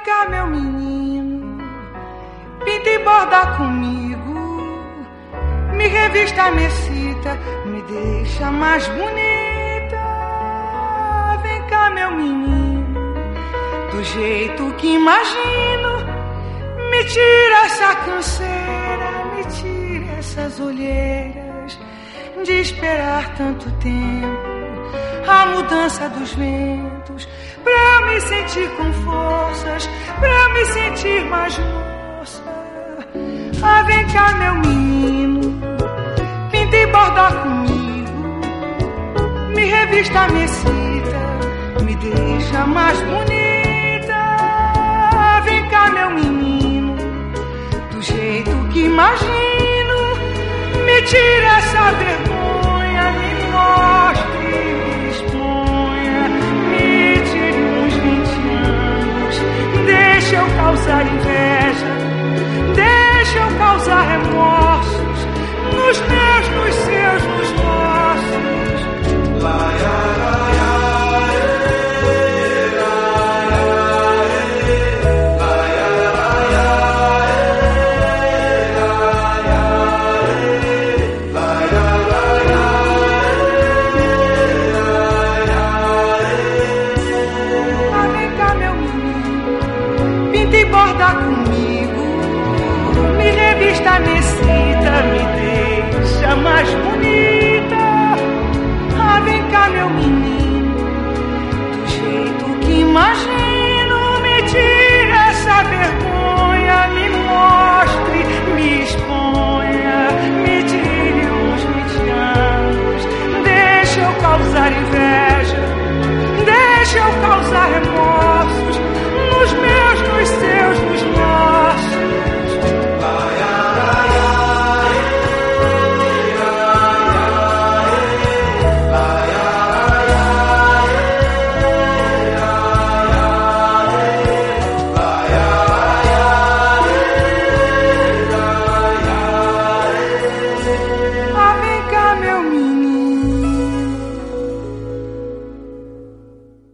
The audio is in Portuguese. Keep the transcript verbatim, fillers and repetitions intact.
cá, meu menino, pinta e borda comigo, me revista, me excita, me deixa mais bonita. Vem cá, meu menino, do jeito que imagino, me tira essa canseira, me tira essas olheiras de esperar tanto tempo a mudança dos ventos, pra me sentir com forças, pra me sentir mais moça. Ah, vem cá, meu menino, pinta e borda comigo, me revista, me excita, me deixa mais bonita. Ah, vem cá, meu menino, do jeito que imagino, me tira essa vergonha, me mostre, me exponha, me tire uns vinte anos, deixa eu causar inveja, deixa eu causar remorsos, nos meus, nos seus, nos nossos. Lá, lá, lá. Me excita, me deixa mais bonita. Ah, vem cá, meu menino, do jeito que imagino, me tira essa vergonha, me mostre, me exponha, me tire uns vinte anos, deixa eu causar inveja, deixa eu causar remorso,